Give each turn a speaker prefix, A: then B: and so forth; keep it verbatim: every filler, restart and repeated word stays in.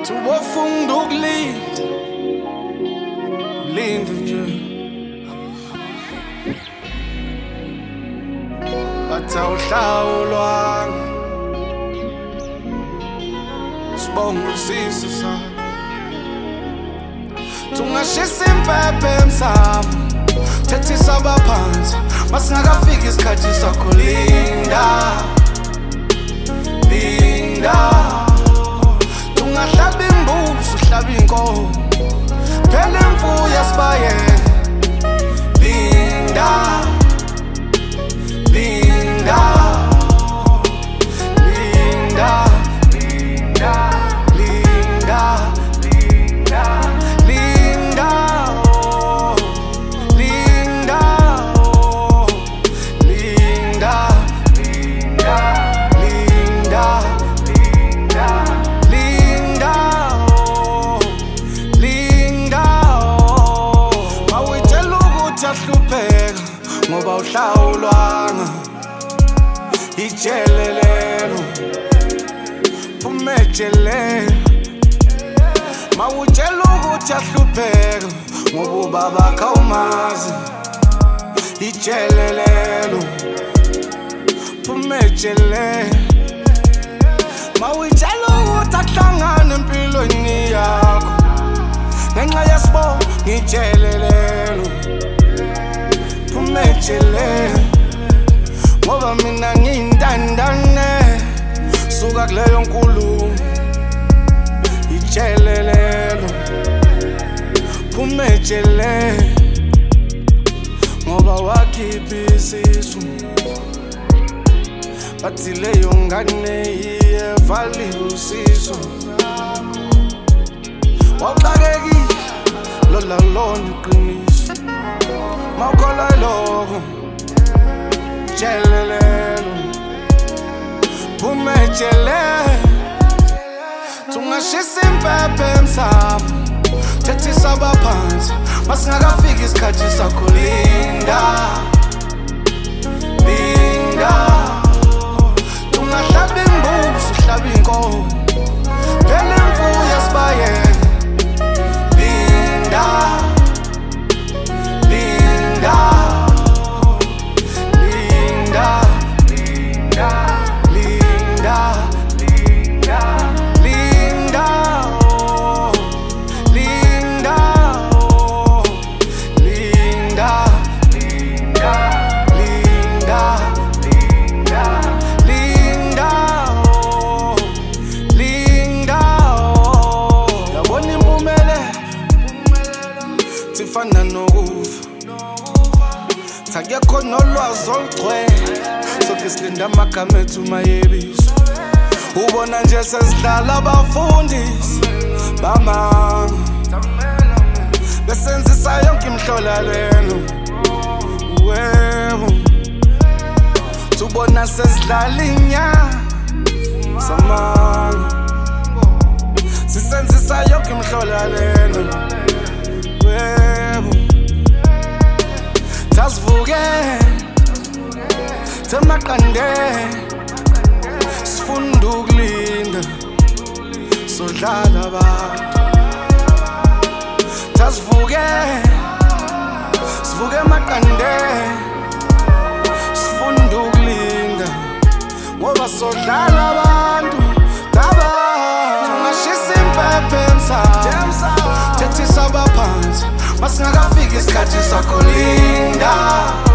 A: Tubofunda ukulinda, ulinda nje bathi awuhlawulwanga, sibonga usizo sakho. Tungashisa impepho emsamo, thethisa abaphansi masingakafiki isikhathi sakho. Linda, linda, tungahlaba imbuzi uhlaba inkomo, phela imfuyo asibayele. Linda, linda, linda, linda, linda, linda, linda, oh, linda, oh, linda, linda, linda, linda, linda, oh, linda, oh. Mawitshela ukuthi ahlupheka ngoba uhlawulwanga, ijelelelo phumejelelo. Mawutshela ukuthi ahlupheka ngoba ubaba kawumazi, ijelelelo phumejelelo. Mawutshela ukuthi akuhlangane empilweni yakho ngenxa yesibongo, ijelelelo phumejelelo. Ngoba mina ngiyintandane suka kuleyo nkulumo, ijelelelo phumejelelo. Ngoba wakhipha isisu bathi leyo ngane iyevaliwe usizo. Wawuxakekile lola lona iqiniso, mawukholwa lokho jelelelo phumejelelo. Tungashisa impepho emsamo, thethisa abaphansi masingakafiki isikhathi sakho. Linda, linda, tungahlaba imbuzi uhlaba inkomo, phela imfuyo asibayele. Linda, linda, linda, linda, linda, linda, linda, oh, linda, oh, linda, linda, linda, linda, linda, oh, linda, oh. Yabona impumelelo tifana nokufa, akekho nolwazi olugcwele, sonke silinda amagama ethu mayebiso. Ubona nje sesidlala abafundisi bamanga, besenzisa yonke imhlolalelo. Webo tubona sesidlala inyanga samanga, sisenzisa yonke imhlolalelo. Webo tasivuke temaqande, sifunda ukulinda sodlala abantu. Tasivuke sivuke emaqande, sifunda ukulinda ngoba sodlala abantu. Daba tungashisa impepho emsamo, thethisa abaphansi masingakafiki isikhathi sakho. Linda.